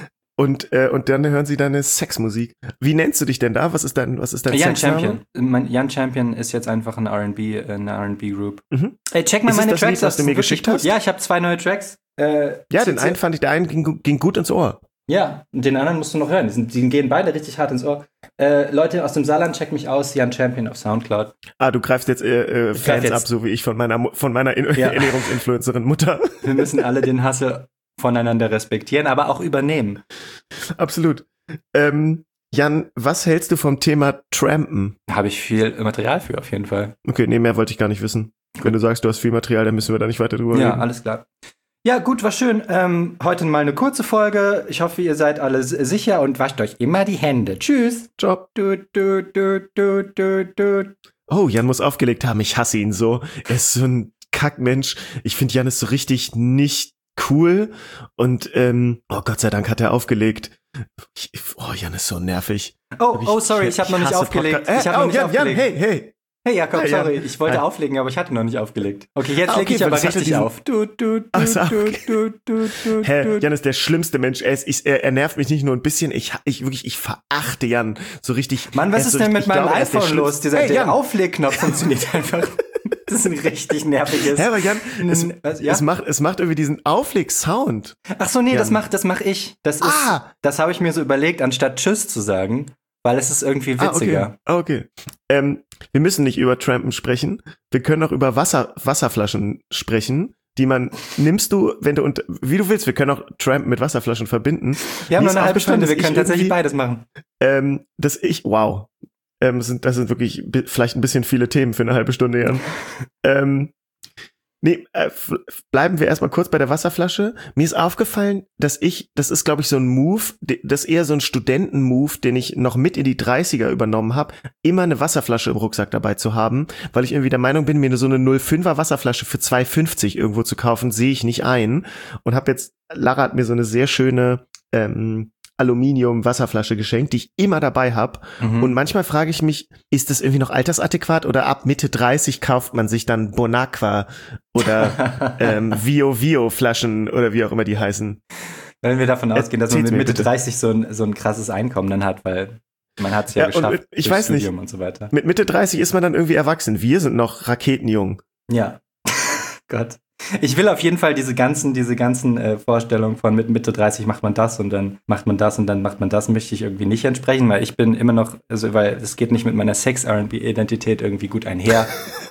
Und äh, und dann hören sie deine Sexmusik. Wie nennst du dich denn da? Was ist dein was ist dein Jan Sexname? Champion. Mein Jan Champion ist jetzt einfach ein R and B, eine R and B Group. Mhm. Ey, check mal ist meine das Tracks, Lied, was du mir geschickt hast? Ja, ich habe zwei neue Tracks. Äh, ja, den einen fand ich, der einen ging, ging gut ins Ohr. Ja, und den anderen musst du noch hören. Die, sind, die gehen beide richtig hart ins Ohr. Äh, Leute aus dem Saarland, check mich aus, Jan Champion auf Soundcloud. Ah, du greifst jetzt äh, äh, Fans jetzt. ab, so wie ich von meiner von meiner In- ja. Ernährungsinfluencerin Mutter. Wir müssen alle den Hassel voneinander respektieren, aber auch übernehmen. Absolut. Ähm, Jan, was hältst du vom Thema Trampen? Habe ich viel Material für, auf jeden Fall. Okay, nee, mehr wollte ich gar nicht wissen. Wenn du sagst, du hast viel Material, dann müssen wir da nicht weiter drüber ja, reden. Ja, alles klar. Ja, gut, war schön. Ähm, heute mal eine kurze Folge. Ich hoffe, ihr seid alle sicher und wascht euch immer die Hände. Tschüss. Ciao. Du, du, du, du, du, du. Oh, Jan muss aufgelegt haben. Ich hasse ihn so. Er ist so ein Kackmensch. Ich finde, Jan ist so richtig nicht cool. Und, ähm, oh Gott sei Dank hat er aufgelegt. Ich, oh, Jan ist so nervig. Oh, ich, oh, sorry, ich habe noch nicht aufgelegt. Äh, ich hab oh, noch nicht Jan, aufgelegt. Jan, hey, hey. Hey Jakob, hey, sorry, Jan. ich wollte Hi. auflegen, aber ich hatte noch nicht aufgelegt. Okay, jetzt ah, okay, lege ich aber richtig diesen... auf. Du, du, du, Ach so, okay. du, du, du, Hä, du. Jan ist der schlimmste Mensch. Er, ist, ich, er, er nervt mich nicht nur ein bisschen. Ich, ich wirklich, ich verachte Jan so richtig. Mann, was ist so denn richtig, mit meinem glaube, iPhone los? Dieser hey, der Auflegknopf funktioniert einfach. Das ist ein richtig nerviges. Hä, aber Jan, es, was, ja? es macht, es macht irgendwie diesen Aufleg-Sound. Ach so, nee, Jan. das mach, das mach ich. Das ist, ah. das habe ich mir so überlegt, anstatt Tschüss zu sagen, weil es ist irgendwie witziger. Ah, okay. okay. Ähm, wir müssen nicht über Trampen sprechen. Wir können auch über Wasser, Wasserflaschen sprechen, die man, nimmst du, wenn du, und wie du willst, wir können auch Trampen mit Wasserflaschen verbinden. Wir haben Mir nur eine halbe Stunde, wir können tatsächlich beides machen. Ähm, dass ich, wow. Ähm, das sind, das sind wirklich bi- vielleicht ein bisschen viele Themen für eine halbe Stunde, Jan. ähm, nee, äh, f- bleiben wir erstmal kurz bei der Wasserflasche. Mir ist aufgefallen, dass ich, das ist glaube ich so ein Move, de- das ist eher so ein Studenten-Move, den ich noch mit in die dreißiger übernommen habe, immer eine Wasserflasche im Rucksack dabei zu haben, weil ich irgendwie der Meinung bin, mir nur so eine null Komma fünfer Wasserflasche für zwei fünfzig irgendwo zu kaufen, sehe ich nicht ein. Und habe jetzt, Lara hat mir so eine sehr schöne ähm, Aluminium-Wasserflasche geschenkt, die ich immer dabei habe. Mhm. Und manchmal frage ich mich, ist das irgendwie noch altersadäquat oder ab Mitte dreißig kauft man sich dann Bonaqua oder ähm, Vio Vio Flaschen oder wie auch immer die heißen. Wenn wir davon ausgehen, dass man mit Mitte bitte. dreißig so ein, so ein krasses Einkommen dann hat, weil man hat es ja, Ja, geschafft. und ich durch weiß nicht. Studium und so weiter. Mit Mitte dreißig ist man dann irgendwie erwachsen. Wir sind noch raketenjung. Ja. Gott. Ich will auf jeden Fall diese ganzen, diese ganzen äh, Vorstellungen von mit Mitte dreißig macht man das und dann macht man das und dann macht man das, möchte ich irgendwie nicht entsprechen, weil ich bin immer noch, also weil es geht nicht mit meiner Sex-R and B-Identität irgendwie gut einher.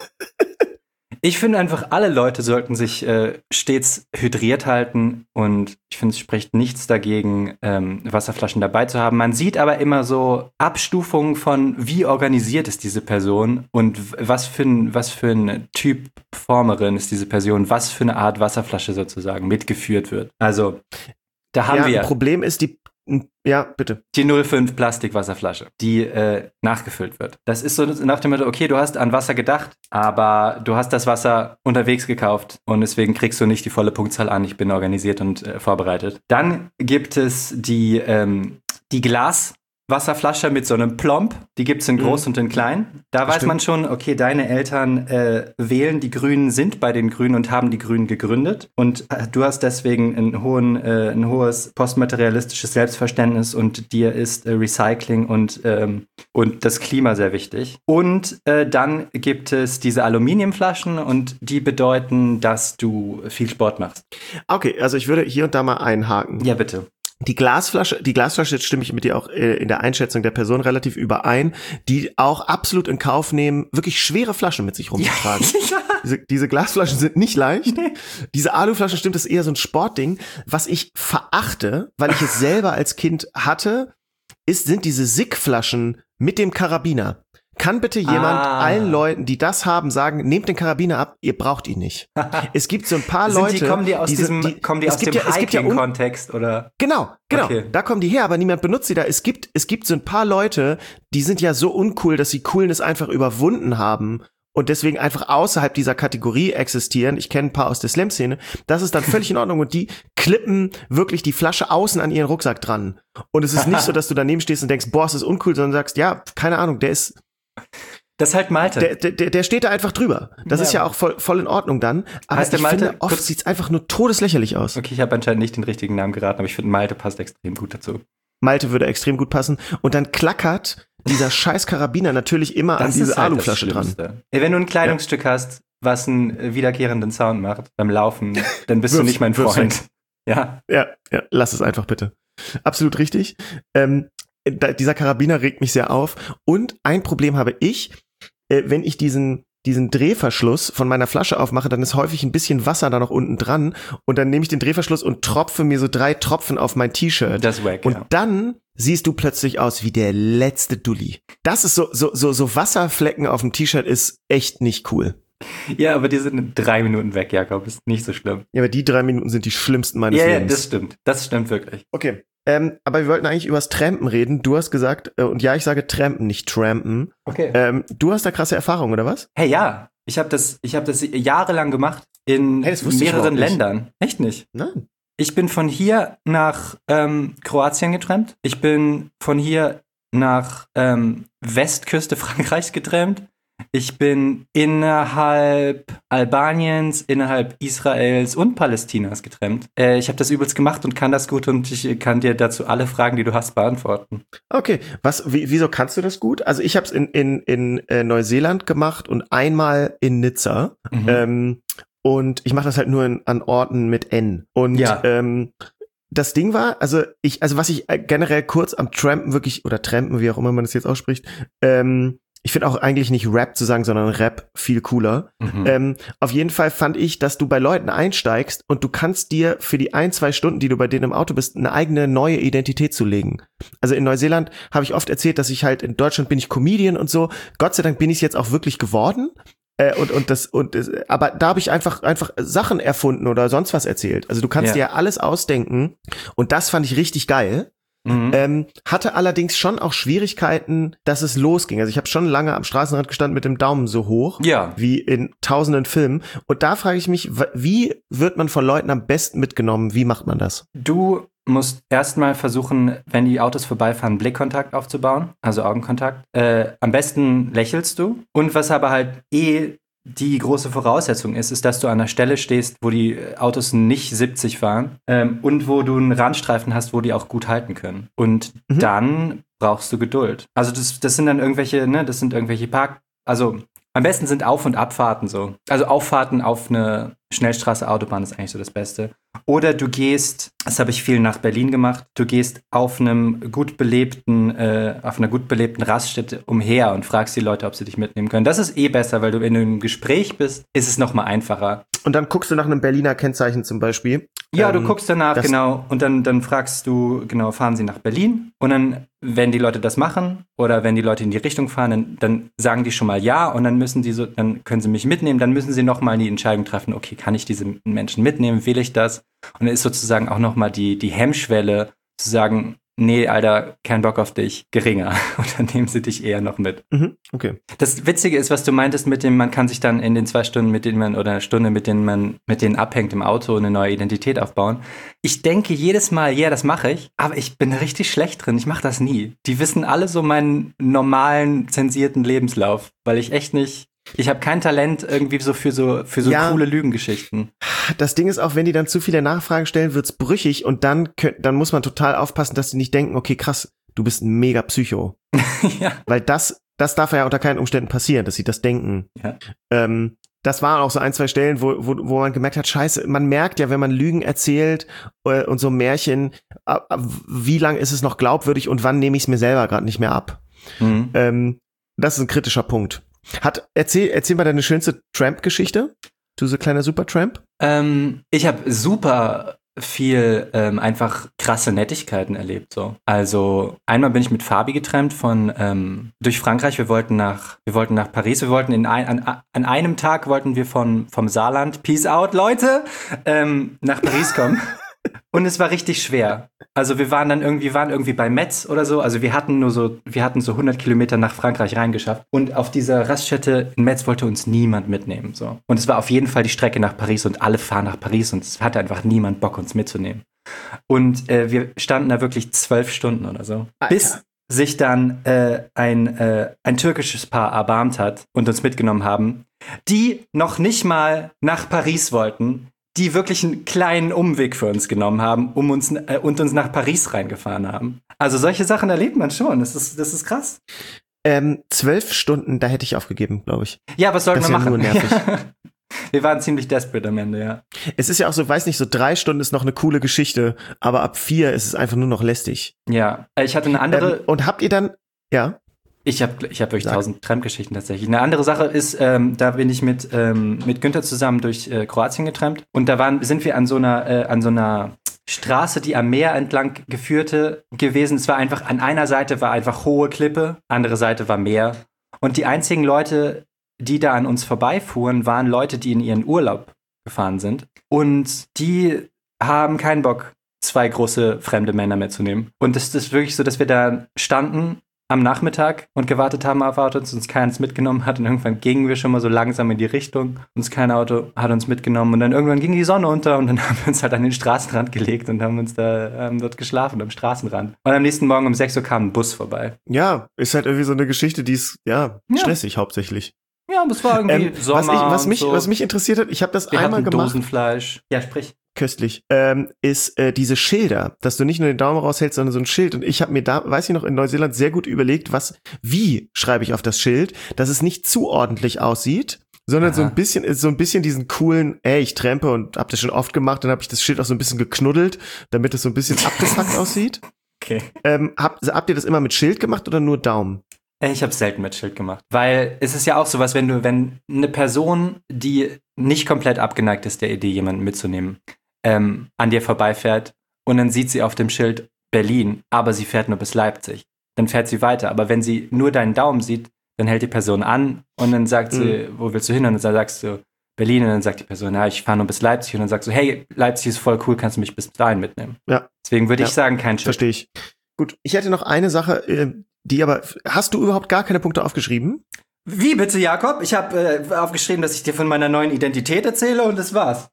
Ich finde einfach, alle Leute sollten sich äh, stets hydriert halten und ich finde, es spricht nichts dagegen, ähm, Wasserflaschen dabei zu haben. Man sieht aber immer so Abstufungen von, wie organisiert ist diese Person und w- was für ein, was für ein Typ Performerin ist diese Person, was für eine Art Wasserflasche sozusagen mitgeführt wird. Also, da haben ja, wir ein Problem ist die, ja, bitte. die null Komma fünf Plastikwasserflasche, die äh, nachgefüllt wird. Das ist so nach dem Motto, okay, du hast an Wasser gedacht, aber du hast das Wasser unterwegs gekauft und deswegen kriegst du nicht die volle Punktzahl an. Ich bin organisiert und äh, vorbereitet. Dann gibt es die, ähm, die Glaswasserflasche mit so einem Plomb. Die gibt es in groß Mhm. und in klein. Da Das weiß stimmt. man schon, okay, deine Eltern äh, wählen die Grünen, sind bei den Grünen und haben die Grünen gegründet. Und äh, du hast deswegen einen hohen, äh, ein hohes postmaterialistisches Selbstverständnis und dir ist äh, Recycling und, ähm, und das Klima sehr wichtig. Und äh, dann gibt es diese Aluminiumflaschen und die bedeuten, dass du viel Sport machst. Okay, also ich würde hier und da mal einhaken. Ja, bitte. Die Glasflasche, die Glasflasche, jetzt stimme ich mit dir auch äh, in der Einschätzung der Person relativ überein, die auch absolut in Kauf nehmen, wirklich schwere Flaschen mit sich rumzutragen. Ja. Diese, diese Glasflaschen sind nicht leicht. Nee. Diese Aluflaschen, stimmt, das ist eher so ein Sportding. Was ich verachte, weil ich es selber als Kind hatte, ist, sind diese Sick-Flaschen mit dem Karabiner. Kann bitte jemand ah. allen Leuten, die das haben, sagen, nehmt den Karabiner ab, ihr braucht ihn nicht. Es gibt so ein paar Sind Leute, die, kommen die aus diese, diesem, die, kommen die aus dem ja, Hiking-Kontext, ja um, oder? Genau, genau. Okay. Da kommen die her, aber niemand benutzt sie da. Es gibt, es gibt so ein paar Leute, die sind ja so uncool, dass sie Coolness einfach überwunden haben und deswegen einfach außerhalb dieser Kategorie existieren. Ich kenne ein paar aus der Slam-Szene. Das ist dann völlig in Ordnung und die klippen wirklich die Flasche außen an ihren Rucksack dran. Und es ist nicht so, dass du daneben stehst und denkst, boah, es ist uncool, sondern sagst, ja, keine Ahnung, der ist Das ist halt Malte. Der, der, der steht da einfach drüber. Das ja. ist ja auch voll, voll in Ordnung dann. Aber heißt der ich Malte, finde, oft sieht es einfach nur todeslächerlich aus. Okay, ich habe anscheinend nicht den richtigen Namen geraten, aber ich finde, Malte passt extrem gut dazu. Malte würde extrem gut passen. Und dann klackert dieser scheiß Karabiner natürlich immer das an diese halt Aluflasche dran. Wenn du ein Kleidungsstück ja. hast, was einen wiederkehrenden Sound macht beim Laufen, dann bist du nicht mein Freund. Ja. ja, ja, lass es einfach bitte. Absolut richtig. Ähm, da, dieser Karabiner regt mich sehr auf. Und ein Problem habe ich, äh, wenn ich diesen diesen Drehverschluss von meiner Flasche aufmache, dann ist häufig ein bisschen Wasser da noch unten dran und dann nehme ich den Drehverschluss und tropfe mir so drei Tropfen auf mein T-Shirt. Das ist wack, und ja. dann siehst du plötzlich aus wie der letzte Dulli. Das ist so so so so Wasserflecken auf dem T-Shirt ist echt nicht cool. Ja, aber die sind in drei Minuten weg, Jakob. Ist nicht so schlimm. Ja, aber die drei Minuten sind die schlimmsten meines ja, Lebens. Ja, das stimmt. Das stimmt wirklich. Okay. Ähm, aber wir wollten eigentlich übers Trampen reden. Du hast gesagt, äh, und ja, ich sage Trampen, nicht Trampen. Okay. Ähm, du hast da krasse Erfahrungen, oder was? Hey, ja. Ich habe das, ich hab das jahrelang gemacht in hey, mehreren Ländern. Echt nicht? Nein. Ich bin von hier nach ähm, Kroatien getrampt. Ich bin von hier nach ähm, Westküste Frankreichs getrampt. Ich bin innerhalb Albaniens, innerhalb Israels und Palästinas getrennt. Äh, ich habe das übelst gemacht und kann das gut und ich kann dir dazu alle Fragen, die du hast, beantworten. Okay, was? Wie, wieso kannst du das gut? Also ich habe es in in in äh, Neuseeland gemacht und einmal in Nizza. Mhm. Ähm, und ich mache das halt nur in, an Orten mit N. Und ja. ähm, das Ding war, also ich, also was ich generell kurz am Trampen wirklich oder Trampen, wie auch immer man das jetzt ausspricht, ähm, ich finde auch eigentlich nicht Rap zu sagen, sondern Rap viel cooler. Mhm. Ähm, auf jeden Fall fand ich, dass du bei Leuten einsteigst und du kannst dir für die ein, zwei Stunden, die du bei denen im Auto bist, eine eigene neue Identität zulegen. Also in Neuseeland habe ich oft erzählt, dass ich halt in Deutschland bin ich Comedian und so. Gott sei Dank bin ich es jetzt auch wirklich geworden. Äh, und und das und das, aber da habe ich einfach einfach Sachen erfunden oder sonst was erzählt. Also du kannst ja. dir alles ausdenken und das fand ich richtig geil. Mhm. Ähm, hatte allerdings schon auch Schwierigkeiten, dass es losging. Also ich habe schon lange am Straßenrand gestanden mit dem Daumen so hoch, ja. wie in tausenden Filmen. Und da frage ich mich, wie wird man von Leuten am besten mitgenommen? Wie macht man das? Du musst erstmal versuchen, wenn die Autos vorbeifahren, Blickkontakt aufzubauen, also Augenkontakt. Äh, am besten lächelst du. Und was aber halt eh die große Voraussetzung ist, ist, dass du an einer Stelle stehst, wo die Autos nicht siebzig fahren ähm, und wo du einen Randstreifen hast, wo die auch gut halten können. Und mhm. dann brauchst du Geduld. Also das, das sind dann irgendwelche, ne, das sind irgendwelche Park... Also am besten sind Auf- und Abfahrten so. Also Auffahrten auf eine Schnellstraße, Autobahn ist eigentlich so das Beste. Oder du gehst, das habe ich viel nach Berlin gemacht, du gehst auf einem gut belebten, äh, auf einer gut belebten Raststätte umher und fragst die Leute, ob sie dich mitnehmen können. Das ist eh besser, weil du, wenn du im Gespräch bist, ist es nochmal einfacher. Und dann guckst du nach einem Berliner Kennzeichen zum Beispiel. Ja, ähm, du guckst danach, genau, und dann, dann fragst du, genau, fahren sie nach Berlin? Und dann, wenn die Leute das machen oder wenn die Leute in die Richtung fahren, dann, dann sagen die schon mal ja und dann müssen die so, dann können sie mich mitnehmen, dann müssen sie nochmal die Entscheidung treffen, okay, kann ich diese Menschen mitnehmen, will ich das? Und dann ist sozusagen auch nochmal die, die Hemmschwelle zu sagen, nee, Alter, kein Bock auf dich, geringer. Und dann nehmen sie dich eher noch mit. Mhm, okay. Das Witzige ist, was du meintest mit dem, man kann sich dann in den zwei Stunden, mit denen man, oder eine Stunde, mit denen man, mit denen abhängt im Auto, eine neue Identität aufbauen. Ich denke jedes Mal, ja, yeah, das mache ich, aber ich bin richtig schlecht drin. Ich mache das nie. Die wissen alle so meinen normalen, zensierten Lebenslauf, weil ich echt nicht... Ich habe kein Talent irgendwie so für so für so ja, coole Lügengeschichten. Das Ding ist auch, wenn die dann zu viele Nachfragen stellen, wird's brüchig und dann könnt, dann muss man total aufpassen, dass die nicht denken, okay, krass, du bist ein mega Psycho. Ja. Weil das das darf ja unter keinen Umständen passieren, dass sie das denken. Ja. Ähm, das waren auch so ein, zwei Stellen, wo, wo, wo man gemerkt hat, scheiße, man merkt ja, wenn man Lügen erzählt äh, und so Märchen, äh, wie lang ist es noch glaubwürdig und wann nehme ich es mir selber gerade nicht mehr ab. Mhm. Ähm, das ist ein kritischer Punkt. Hat, erzähl, erzähl mal deine schönste Tramp-Geschichte. Du so kleiner Supertramp? Ähm, ich habe super viel ähm, einfach krasse Nettigkeiten erlebt. So. Also einmal bin ich mit Fabi getrennt von ähm, durch Frankreich. Wir wollten nach wir wollten nach Paris. Wir wollten in ein, an, an einem Tag wollten wir von vom Saarland, Peace out, Leute, ähm, nach Paris kommen. Und es war richtig schwer. Also wir waren dann irgendwie, waren irgendwie bei Metz oder so. Also wir hatten nur so, wir hatten so hundert Kilometer nach Frankreich reingeschafft. Und auf dieser Raststätte in Metz wollte uns niemand mitnehmen. So. Und es war auf jeden Fall die Strecke nach Paris und alle fahren nach Paris und es hatte einfach niemand Bock, uns mitzunehmen. Und äh, wir standen da wirklich zwölf Stunden oder so. Alter. Bis sich dann äh, ein, äh, ein türkisches Paar erbarmt hat und uns mitgenommen haben, die noch nicht mal nach Paris wollten, die wirklich einen kleinen Umweg für uns genommen haben, um uns äh, und uns nach Paris reingefahren haben. Also solche Sachen erlebt man schon. Das ist, das ist krass. Ähm, zwölf Stunden, da hätte ich aufgegeben, glaube ich. Ja, was sollten das wir ist machen? Ja nur nervig. Wir waren ziemlich desperate am Ende, ja. Es ist ja auch so, weiß nicht, so drei Stunden ist noch eine coole Geschichte, aber ab vier ist es einfach nur noch lästig. Ja, ich hatte eine andere. Ähm, und habt ihr dann, ja? Ich habe ich hab wirklich tausend Tramp-Geschichten tatsächlich. Eine andere Sache ist, ähm, da bin ich mit, ähm, mit Günther zusammen durch äh, Kroatien getrampt. Und da waren, sind wir an so einer, äh, an so einer Straße, die am Meer entlang geführte, gewesen. Es war einfach, an einer Seite war einfach hohe Klippe, andere Seite war Meer. Und die einzigen Leute, die da an uns vorbeifuhren, waren Leute, die in ihren Urlaub gefahren sind. Und die haben keinen Bock, zwei große fremde Männer mitzunehmen. Und es ist wirklich so, dass wir da standen am Nachmittag und gewartet haben auf Autos, uns keins mitgenommen hat und irgendwann gingen wir schon mal so langsam in die Richtung, uns kein Auto hat uns mitgenommen und dann irgendwann ging die Sonne unter und dann haben wir uns halt an den Straßenrand gelegt und haben uns da haben dort geschlafen am Straßenrand. Und am nächsten Morgen um sechs Uhr kam ein Bus vorbei. Ja, ist halt irgendwie so eine Geschichte, die ist, ja, ja. stressig hauptsächlich. Ja, aber es war irgendwie ähm, Sommer was, ich, was, mich, so. was mich interessiert hat, ich habe das wir einmal hatten gemacht. Dosenfleisch. Ja, sprich. Köstlich, ähm, ist äh, diese Schilder, dass du nicht nur den Daumen raushältst, sondern so ein Schild. Und ich habe mir da, weiß ich noch, in Neuseeland sehr gut überlegt, was, wie schreibe ich auf das Schild, dass es nicht zu ordentlich aussieht, sondern Aha. so ein bisschen, so ein bisschen diesen coolen, ey, ich trampe und hab das schon oft gemacht, dann habe ich das Schild auch so ein bisschen geknuddelt, damit es so ein bisschen abgefuckt aussieht. Okay. Ähm, habt, habt ihr das immer mit Schild gemacht oder nur Daumen? Ich habe selten mit Schild gemacht, weil es ist ja auch sowas, wenn du, wenn eine Person, die nicht komplett abgeneigt ist der Idee, jemanden mitzunehmen, ähm, an dir vorbeifährt und dann sieht sie auf dem Schild Berlin, aber sie fährt nur bis Leipzig, dann fährt sie weiter. Aber wenn sie nur deinen Daumen sieht, dann hält die Person an und dann sagt sie, mhm. wo willst du hin? Und dann sagst du Berlin und dann sagt die Person, ja, ich fahre nur bis Leipzig und dann sagst du, hey, Leipzig ist voll cool, kannst du mich bis dahin mitnehmen? Ja. Deswegen würde ja. ich sagen, kein Schild. Verstehe ich. Gut, ich hätte noch eine Sache, äh, die aber, hast du überhaupt gar keine Punkte aufgeschrieben? Wie bitte, Jakob? Ich habe äh, aufgeschrieben, dass ich dir von meiner neuen Identität erzähle und das war's.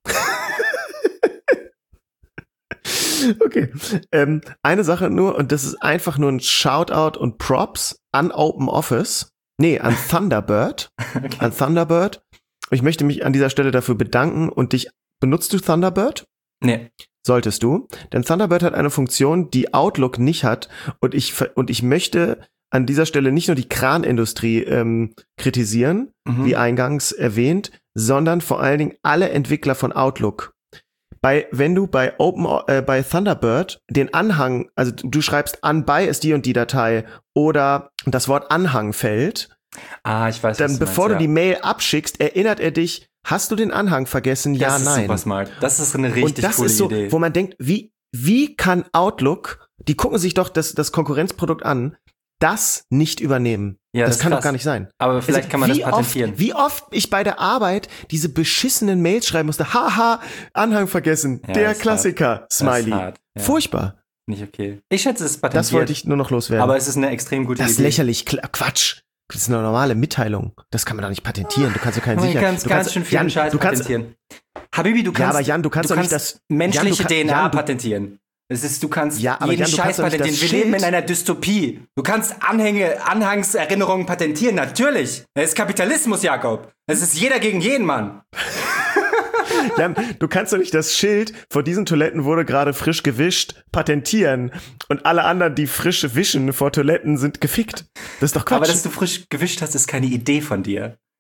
Okay. Ähm, eine Sache nur, und das ist einfach nur ein Shoutout und Props an OpenOffice. Nee, an Thunderbird. Okay. An Thunderbird. Ich möchte mich an dieser Stelle dafür bedanken und dich, benutzt du Thunderbird? Nee. Solltest du. Denn Thunderbird hat eine Funktion, die Outlook nicht hat. Und ich, und ich möchte an dieser Stelle nicht nur die Kranindustrie ähm, kritisieren, mhm. wie eingangs erwähnt, sondern vor allen Dingen alle Entwickler von Outlook. Bei, wenn du bei Open, äh, bei Thunderbird den Anhang, also du schreibst an bei ist die und die Datei oder das Wort Anhang fällt, ah, ich weiß, dann was du bevor meinst, du ja. die Mail abschickst, erinnert er dich, hast du den Anhang vergessen? Ja, das ist nein. Super smart. Das ist eine richtig und das coole ist so, Idee. wo man denkt, wie, wie kann Outlook, die gucken sich doch das, das Konkurrenzprodukt an, das nicht übernehmen? Ja, das, das kann krass. doch gar nicht sein. Aber vielleicht also, kann man das wie patentieren. Oft, wie oft ich bei der Arbeit diese beschissenen Mails schreiben musste, haha, Anhang vergessen, ja, der Klassiker, Smiley. Ja. Furchtbar. Nicht okay. Ich schätze, es ist patentiert. Das wollte ich nur noch loswerden. Aber es ist eine extrem gute das Idee. Das ist lächerlich, Quatsch. Das ist eine normale Mitteilung. Das kann man doch nicht patentieren. Du kannst doch keinen sicher. sicher. Du kannst du ganz kannst, schön viel Scheiß du kannst, patentieren. Habibi, du kannst, ja, aber Jan, du kannst du doch kannst nicht das menschliche Jan, du, D N A Jan, du, patentieren. Es ist, du kannst ja, aber jeden Jan, du Scheiß kannst patentieren. Wir Schild leben in einer Dystopie. Du kannst Anhänge, Anhangserinnerungen patentieren, natürlich. Es ist Kapitalismus, Jakob. Es ist jeder gegen jeden, Mann. Jan, du kannst doch nicht das Schild, vor diesen Toiletten wurde gerade frisch gewischt, patentieren. Und alle anderen, die frisch wischen vor Toiletten, sind gefickt. Das ist doch Quatsch. Aber dass du frisch gewischt hast, ist keine Idee von dir.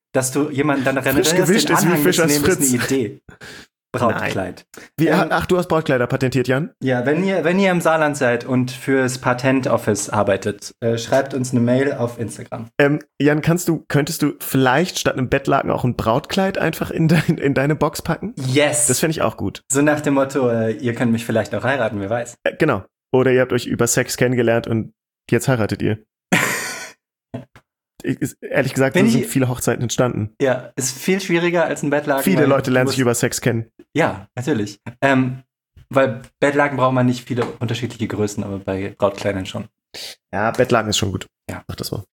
dass du jemanden dann Frisch gewischt ist wie Fischers ist Fritz. eine Idee. Brautkleid. Wie, Ähm, ach, du hast Brautkleider patentiert, Jan? Ja, wenn ihr, wenn ihr im Saarland seid und fürs Patentoffice arbeitet, äh, schreibt uns eine Mail auf Instagram. Ähm, Jan, kannst du, könntest du vielleicht statt einem Bettlaken auch ein Brautkleid einfach in, dein, in deine Box packen? Yes! Das fände ich auch gut. So nach dem Motto, äh, ihr könnt mich vielleicht auch heiraten, wer weiß. Äh, genau. Oder ihr habt euch über Sex kennengelernt und jetzt heiratet ihr. Ich, ist, ehrlich gesagt, Wenn so ich- sind viele Hochzeiten entstanden. Ja, ist viel schwieriger als ein Bettlaken. Viele weil Leute du lernen musst- sich über Sex kennen. Ja, natürlich. Ähm, weil Bettlaken braucht man nicht viele unterschiedliche Größen, aber bei Brautkleidern schon. Ja, Bettlaken ist schon gut. Ja. Mach das mal.